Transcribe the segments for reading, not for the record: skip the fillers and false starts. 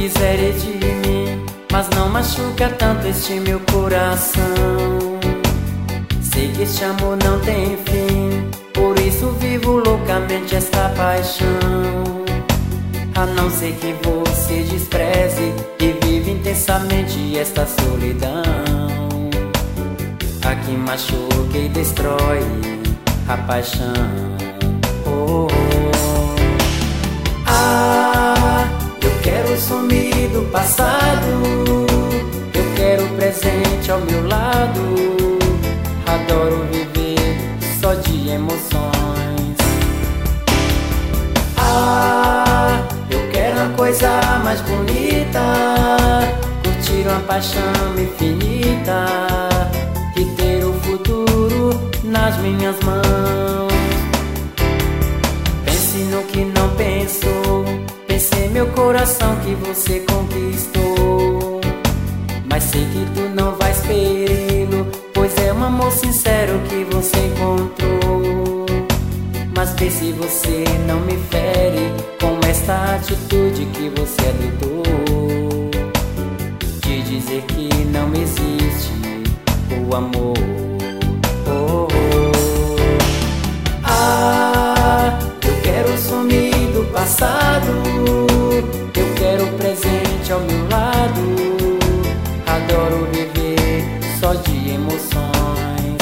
quiser de mim, mas não machuca tanto este meu coração. Sei que este amor não tem fim, por isso vivo loucamente esta paixão. A não ser que você despreze e vive intensamente esta solidão. A que machuca e destrói a paixão. Oh, oh. Ah, eu quero sumir do passado, eu quero o presente ao meu lado. Adoro viver só de emoções. Ah, eu quero a coisa mais bonita, curtir uma paixão infinita e ter o futuro nas minhas mãos. Pense no que não pensou, pense em meu coração que você conquistou. Mas sei que tu não vais peri-lo, pois é um amor sincero que você encontrou. Mas vê se você não me fere com esta atitude que você adotou, de dizer que não existe o amor. Oh, oh. Ah, eu quero sumir do passado, eu quero o presente ao meu lado. Adoro viver só de emoções.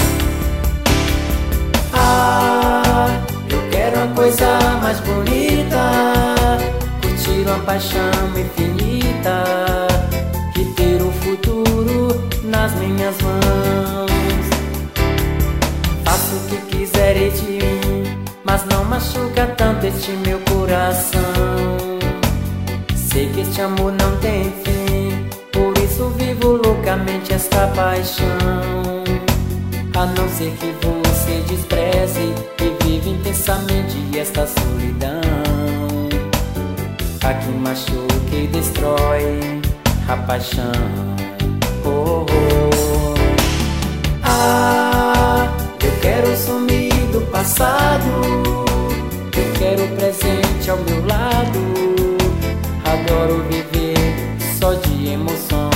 Ah, eu quero a coisa mais bonita, curtir uma paixão infinita e ter o futuro nas minhas mãos. Faço o que quiser de mim, mas não machuca tanto este meu coração. Sei que este amor não tem fim, por isso vivo loucamente esta paixão. A não ser que você despreze e vive intensamente esta solidão. A que machuca e destrói a paixão. Oh, oh. Ah, eu quero sumir do passado, eu quero o presente ao meu lado. Adoro viver só de emoções.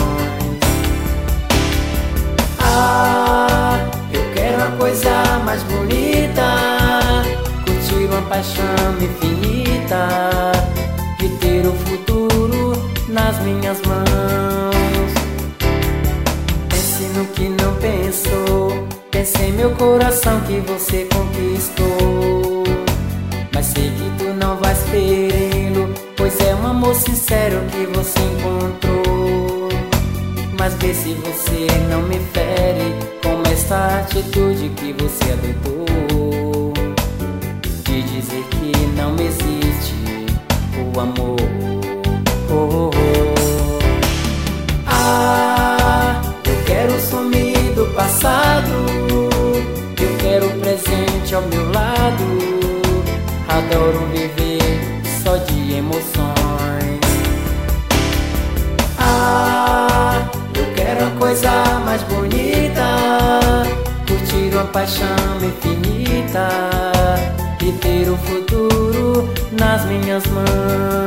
Ah, eu quero a coisa mais bonita, curtir uma paixão infinita e ter o futuro nas minhas mãos. Pense no que não pensou, pense em meu coração que você conquistou. Mas sei que tu não vais peri-lo, pois é um amor sincero que você encontrou. Mas vê se você não me fere com esta atitude que você adotou, de dizer que não existe o amor. Oh, oh. Ah, eu quero sumir do passado, eu quero o presente ao meu lado. Adoro viver só de emoções. Ah, eu quero a coisa mais bonita, curtir uma paixão infinita e ter o futuro nas minhas mãos.